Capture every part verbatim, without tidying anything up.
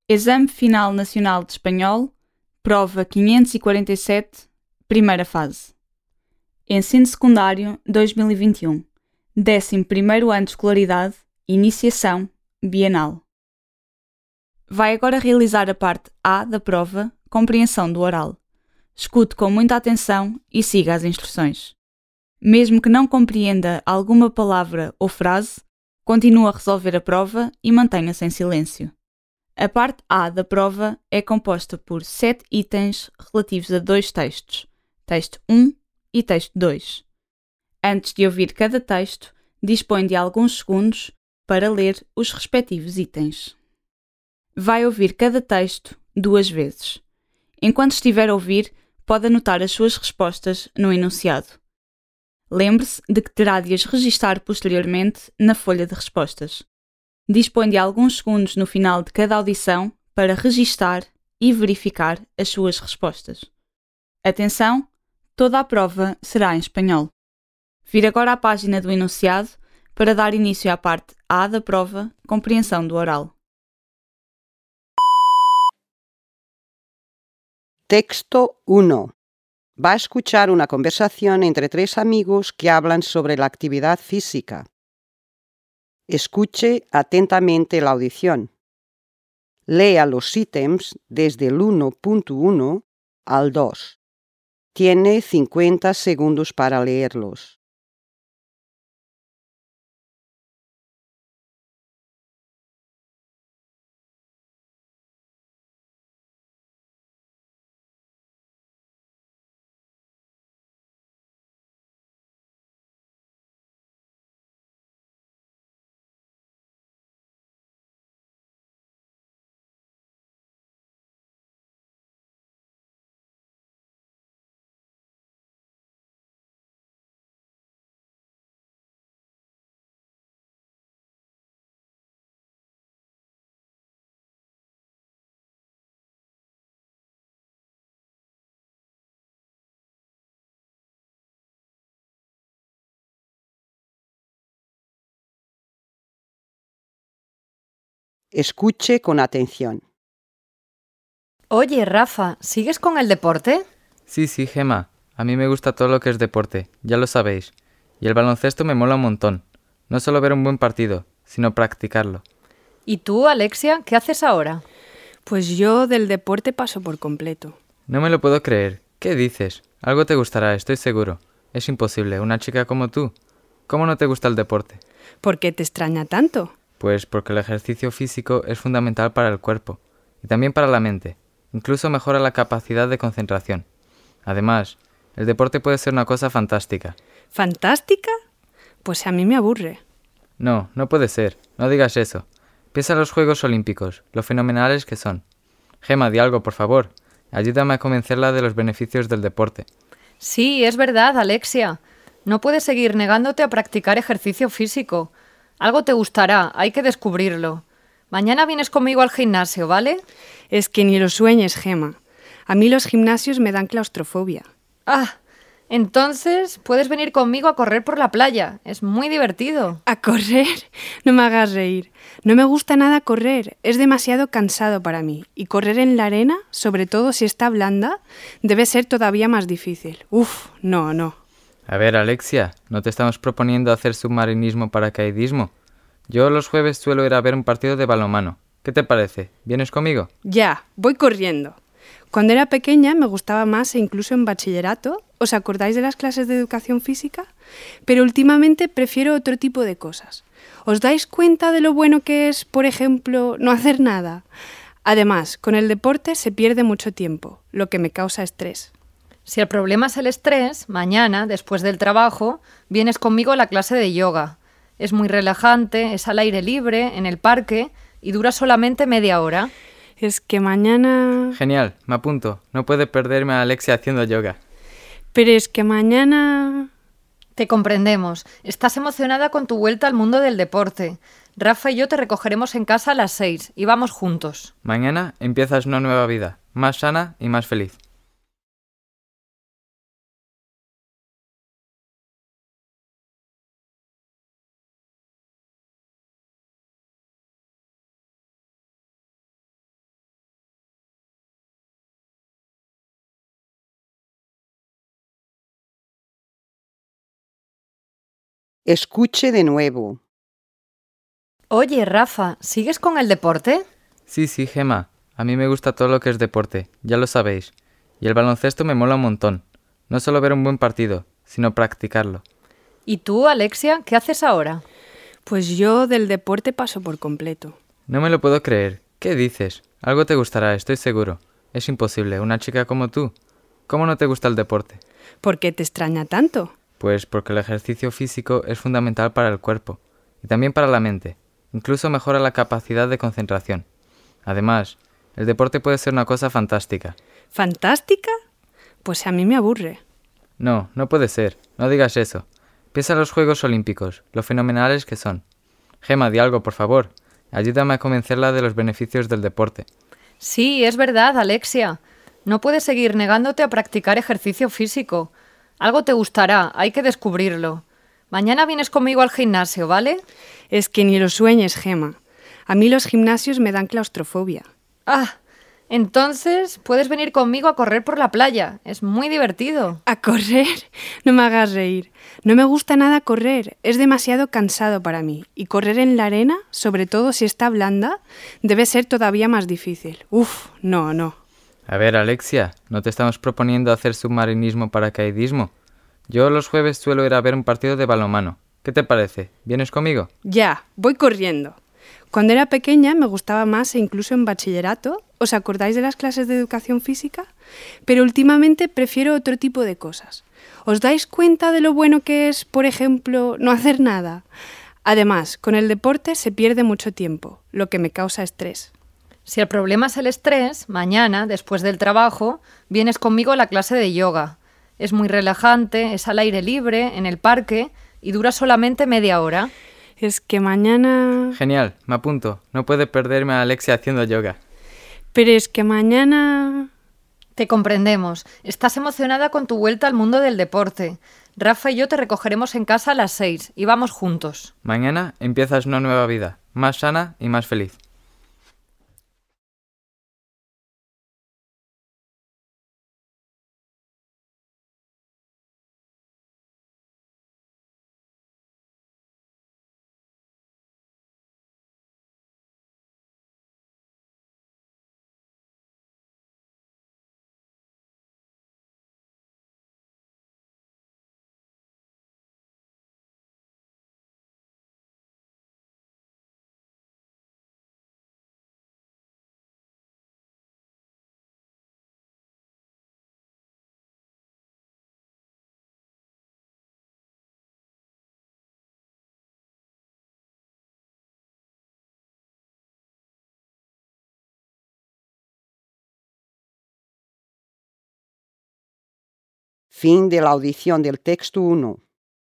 Exame Final Nacional de Espanhol, prova quinhentos e quarenta e sete, primeira fase. Ensino Secundário dois mil e vinte e um, décimo primeiro ano de escolaridade, iniciação, bienal. Vai agora realizar a parte A da prova, compreensão do oral. Escute com muita atenção e siga as instruções. Mesmo que não compreenda alguma palavra ou frase, continue a resolver a prova e mantenha-se em silêncio. A parte A da prova é composta por sete itens relativos a dois textos, texto um e texto dois. Antes de ouvir cada texto, dispõe de alguns segundos para ler os respectivos itens. Vai ouvir cada texto duas vezes. Enquanto estiver a ouvir, pode anotar as suas respostas no enunciado. Lembre-se de que terá de as registar posteriormente na folha de respostas. Dispõe de alguns segundos no final de cada audição para registar e verificar as suas respostas. Atenção, toda a prova será em espanhol. Vire agora à página do enunciado para dar início à parte A da prova, compreensão do oral. Texto uno. Va a escuchar una conversación entre tres amigos que hablan sobre la actividad física. Escuche atentamente la audición. Lea los ítems desde el uno punto uno al dos. Tiene cincuenta segundos para leerlos. Escuche con atención. Oye, Rafa, ¿sigues con el deporte? Sí, sí, Gemma. A mí me gusta todo lo que es deporte, ya lo sabéis. Y el baloncesto me mola un montón. No solo ver un buen partido, sino practicarlo. ¿Y tú, Alexia, qué haces ahora? Pues yo del deporte paso por completo. No me lo puedo creer. ¿Qué dices? Algo te gustará, estoy seguro. Es imposible, una chica como tú. ¿Cómo no te gusta el deporte? ¿Por qué te extraña tanto? Pues porque el ejercicio físico es fundamental para el cuerpo y también para la mente. Incluso mejora la capacidad de concentración. Además, el deporte puede ser una cosa fantástica. ¿Fantástica? Pues a mí me aburre. No, no puede ser. No digas eso. Piensa en los Juegos Olímpicos, lo fenomenales que son. Gemma, di algo, por favor. Ayúdame a convencerla de los beneficios del deporte. Sí, es verdad, Alexia. No puedes seguir negándote a practicar ejercicio físico. Algo te gustará, hay que descubrirlo. Mañana vienes conmigo al gimnasio, ¿vale? Es que ni lo sueñes, Gemma. A mí los gimnasios me dan claustrofobia. Ah, entonces puedes venir conmigo a correr por la playa. Es muy divertido. ¿A correr? No me hagas reír. No me gusta nada correr. Es demasiado cansado para mí. Y correr en la arena, sobre todo si está blanda, debe ser todavía más difícil. Uf, no, no. A ver, Alexia, ¿no te estamos proponiendo hacer submarinismo paracaidismo? Yo los jueves suelo ir a ver un partido de balonmano. ¿Qué te parece? ¿Vienes conmigo? Ya, voy corriendo. Cuando era pequeña me gustaba más e incluso en bachillerato. ¿Os acordáis de las clases de educación física? Pero últimamente prefiero otro tipo de cosas. ¿Os dais cuenta de lo bueno que es, por ejemplo, no hacer nada? Además, con el deporte se pierde mucho tiempo, lo que me causa estrés. Si el problema es el estrés, mañana, después del trabajo, vienes conmigo a la clase de yoga. Es muy relajante, es al aire libre, en el parque, y dura solamente media hora. Es que mañana... Genial, me apunto. No puede perderme a Alexia haciendo yoga. Pero es que mañana... Te comprendemos. Estás emocionada con tu vuelta al mundo del deporte. Rafa y yo te recogeremos en casa a las seis y vamos juntos. Mañana empiezas una nueva vida, más sana y más feliz. Escuche de nuevo. Oye, Rafa, ¿sigues con el deporte? Sí, sí, Gemma. A mí me gusta todo lo que es deporte, ya lo sabéis. Y el baloncesto me mola un montón. No solo ver un buen partido, sino practicarlo. ¿Y tú, Alexia, qué haces ahora? Pues yo del deporte paso por completo. No me lo puedo creer. ¿Qué dices? Algo te gustará, estoy seguro. Es imposible, una chica como tú. ¿Cómo no te gusta el deporte? ¿Por qué te extraña tanto? Pues porque el ejercicio físico es fundamental para el cuerpo y también para la mente. Incluso mejora la capacidad de concentración. Además, el deporte puede ser una cosa fantástica. ¿Fantástica? Pues a mí me aburre. No, no puede ser. No digas eso. Piensa en los Juegos Olímpicos, lo fenomenales que son. Gemma, di algo, por favor. Ayúdame a convencerla de los beneficios del deporte. Sí, es verdad, Alexia. No puedes seguir negándote a practicar ejercicio físico. Algo te gustará, hay que descubrirlo. Mañana vienes conmigo al gimnasio, ¿vale? Es que ni lo sueñes, Gemma. A mí los gimnasios me dan claustrofobia. Ah, entonces puedes venir conmigo a correr por la playa. Es muy divertido. ¿A correr? No me hagas reír. No me gusta nada correr. Es demasiado cansado para mí. Y correr en la arena, sobre todo si está blanda, debe ser todavía más difícil. Uf, no, no. A ver, Alexia, ¿no te estamos proponiendo hacer submarinismo paracaidismo? Yo los jueves suelo ir a ver un partido de balonmano. ¿Qué te parece? ¿Vienes conmigo? Ya, voy corriendo. Cuando era pequeña me gustaba más e incluso en bachillerato. ¿Os acordáis de las clases de educación física? Pero últimamente prefiero otro tipo de cosas. ¿Os dais cuenta de lo bueno que es, por ejemplo, no hacer nada? Además, con el deporte se pierde mucho tiempo, lo que me causa estrés. Si el problema es el estrés, mañana, después del trabajo, vienes conmigo a la clase de yoga. Es muy relajante, es al aire libre, en el parque, y dura solamente media hora. Es que mañana... Genial, me apunto. No puede perderme a Alexia haciendo yoga. Pero es que mañana... Te comprendemos. Estás emocionada con tu vuelta al mundo del deporte. Rafa y yo te recogeremos en casa a las seis y vamos juntos. Mañana empiezas una nueva vida, más sana y más feliz. Fin de la audición del texto uno.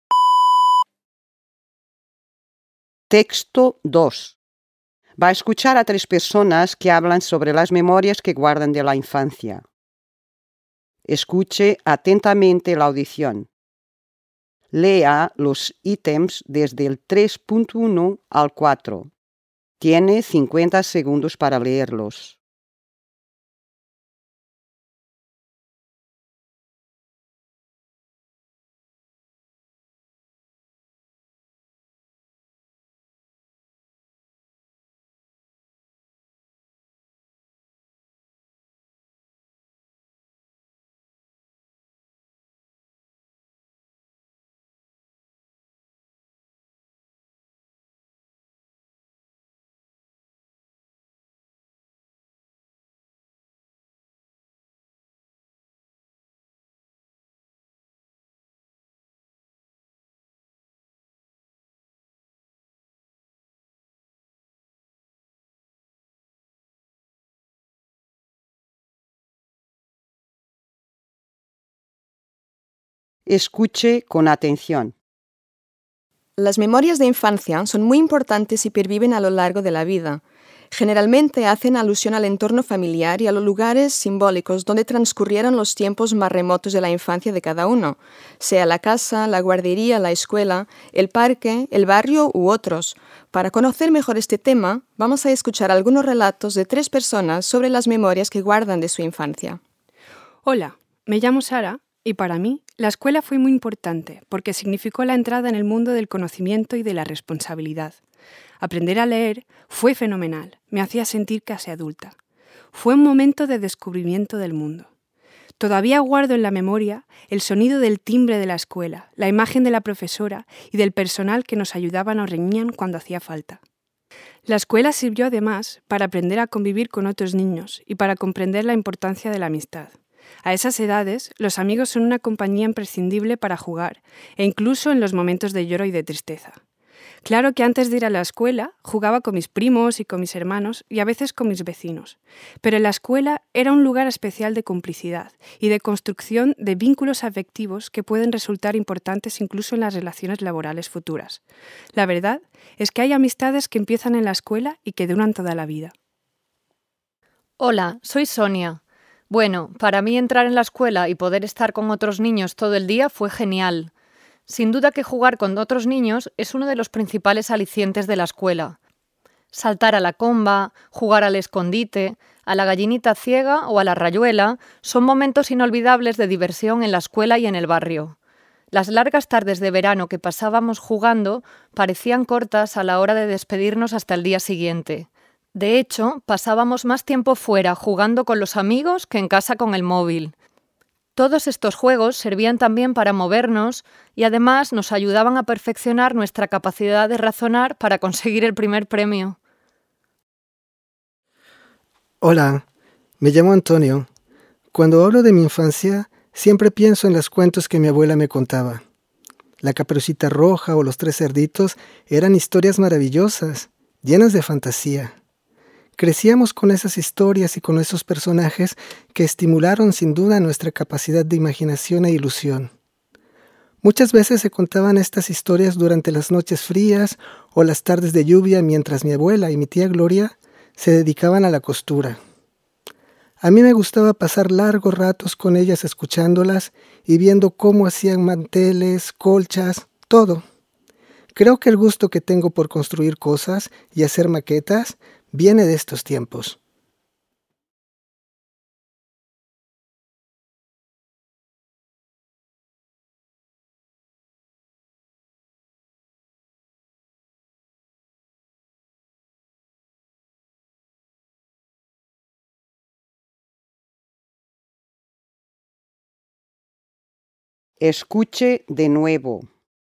Texto dos. Va a escuchar a tres personas que hablan sobre las memorias que guardan de la infancia. Escuche atentamente la audición. Lea los ítems desde el tres punto uno al cuatro. Tiene cincuenta segundos para leerlos. Escuche con atención. Las memorias de infancia son muy importantes y perviven a lo largo de la vida. Generalmente hacen alusión al entorno familiar y a los lugares simbólicos donde transcurrieron los tiempos más remotos de la infancia de cada uno, sea la casa, la guardería, la escuela, el parque, el barrio u otros. Para conocer mejor este tema, vamos a escuchar algunos relatos de tres personas sobre las memorias que guardan de su infancia. Hola, me llamo Sara y para mí, la escuela fue muy importante porque significó la entrada en el mundo del conocimiento y de la responsabilidad. Aprender a leer fue fenomenal, me hacía sentir casi adulta. Fue un momento de descubrimiento del mundo. Todavía guardo en la memoria el sonido del timbre de la escuela, la imagen de la profesora y del personal que nos ayudaban o reñían cuando hacía falta. La escuela sirvió además para aprender a convivir con otros niños y para comprender la importancia de la amistad. A esas edades, los amigos son una compañía imprescindible para jugar, e incluso en los momentos de lloro y de tristeza. Claro que antes de ir a la escuela, jugaba con mis primos y con mis hermanos y a veces con mis vecinos. Pero la escuela era un lugar especial de complicidad y de construcción de vínculos afectivos que pueden resultar importantes incluso en las relaciones laborales futuras. La verdad es que hay amistades que empiezan en la escuela y que duran toda la vida. Hola, soy Sonia. Bueno, para mí entrar en la escuela y poder estar con otros niños todo el día fue genial. Sin duda que jugar con otros niños es uno de los principales alicientes de la escuela. Saltar a la comba, jugar al escondite, a la gallinita ciega o a la rayuela son momentos inolvidables de diversión en la escuela y en el barrio. Las largas tardes de verano que pasábamos jugando parecían cortas a la hora de despedirnos hasta el día siguiente. De hecho, pasábamos más tiempo fuera jugando con los amigos que en casa con el móvil. Todos estos juegos servían también para movernos y además nos ayudaban a perfeccionar nuestra capacidad de razonar para conseguir el primer premio. Hola, me llamo Antonio. Cuando hablo de mi infancia, siempre pienso en los cuentos que mi abuela me contaba. La Caperucita Roja o Los Tres Cerditos eran historias maravillosas, llenas de fantasía. Crecíamos con esas historias y con esos personajes que estimularon sin duda nuestra capacidad de imaginación e ilusión. Muchas veces se contaban estas historias durante las noches frías o las tardes de lluvia mientras mi abuela y mi tía Gloria se dedicaban a la costura. A mí me gustaba pasar largos ratos con ellas escuchándolas y viendo cómo hacían manteles, colchas, todo. Creo que el gusto que tengo por construir cosas y hacer maquetas viene de estos tiempos. Escuche de nuevo.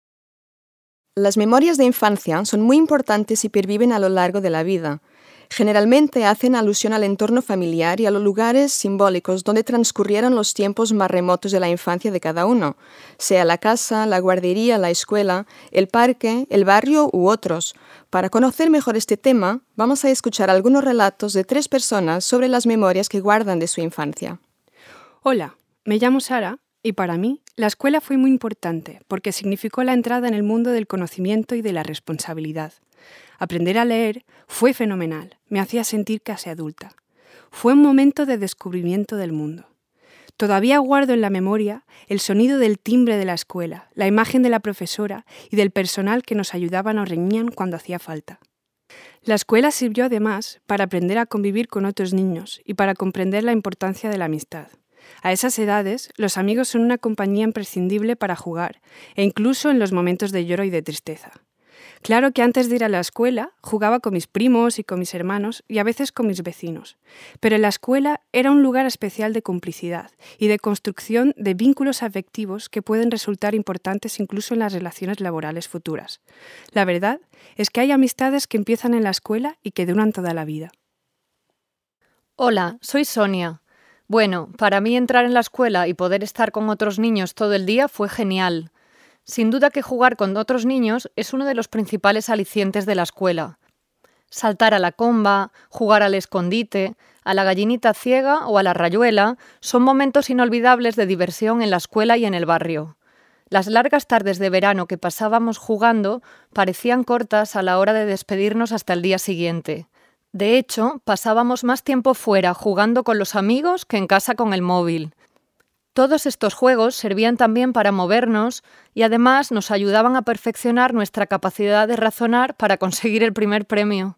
Las memorias de infancia son muy importantes y perviven a lo largo de la vida. Generalmente hacen alusión al entorno familiar y a los lugares simbólicos donde transcurrieron los tiempos más remotos de la infancia de cada uno, sea la casa, la guardería, la escuela, el parque, el barrio u otros. Para conocer mejor este tema, vamos a escuchar algunos relatos de tres personas sobre las memorias que guardan de su infancia. Hola, me llamo Sara y para mí la escuela fue muy importante porque significó la entrada en el mundo del conocimiento y de la responsabilidad. Aprender a leer fue fenomenal, me hacía sentir casi adulta. Fue un momento de descubrimiento del mundo. Todavía guardo en la memoria el sonido del timbre de la escuela, la imagen de la profesora y del personal que nos ayudaban o reñían cuando hacía falta. La escuela sirvió además para aprender a convivir con otros niños y para comprender la importancia de la amistad. A esas edades, los amigos son una compañía imprescindible para jugar, e incluso en los momentos de lloro y de tristeza. Claro que antes de ir a la escuela, jugaba con mis primos y con mis hermanos y a veces con mis vecinos. Pero la escuela era un lugar especial de complicidad y de construcción de vínculos afectivos que pueden resultar importantes incluso en las relaciones laborales futuras. La verdad es que hay amistades que empiezan en la escuela y que duran toda la vida. Hola, soy Sonia. Bueno, para mí entrar en la escuela y poder estar con otros niños todo el día fue genial. Sin duda que jugar con otros niños es uno de los principales alicientes de la escuela. Saltar a la comba, jugar al escondite, a la gallinita ciega o a la rayuela son momentos inolvidables de diversión en la escuela y en el barrio. Las largas tardes de verano que pasábamos jugando parecían cortas a la hora de despedirnos hasta el día siguiente. De hecho, pasábamos más tiempo fuera jugando con los amigos que en casa con el móvil. Todos estos juegos servían también para movernos y además nos ayudaban a perfeccionar nuestra capacidad de razonar para conseguir el primer premio.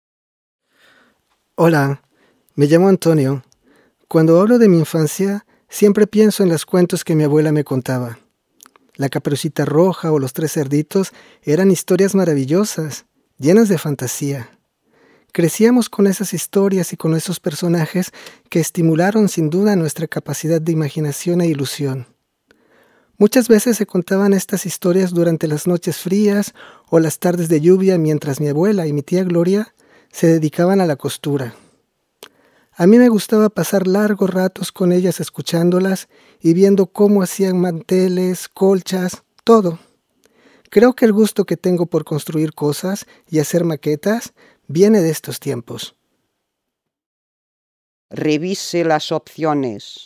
Hola, me llamo Antonio. Cuando hablo de mi infancia, siempre pienso en los cuentos que mi abuela me contaba. La Caperucita Roja o Los Tres Cerditos eran historias maravillosas, llenas de fantasía. Crecíamos con esas historias y con esos personajes que estimularon sin duda nuestra capacidad de imaginación e ilusión. Muchas veces se contaban estas historias durante las noches frías o las tardes de lluvia mientras mi abuela y mi tía Gloria se dedicaban a la costura. A mí me gustaba pasar largos ratos con ellas escuchándolas y viendo cómo hacían manteles, colchas, todo. Creo que el gusto que tengo por construir cosas y hacer maquetas viene de estos tiempos. Revise las opciones.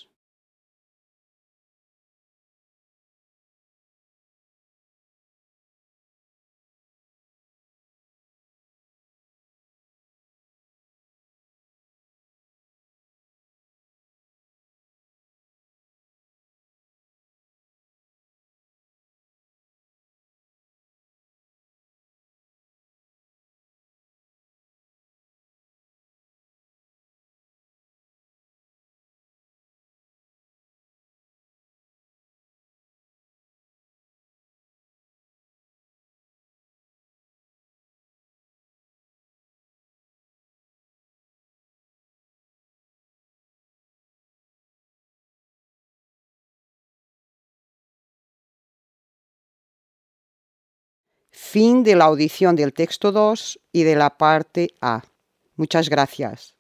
Fin de la audición del texto dos y de la parte A. Muchas gracias.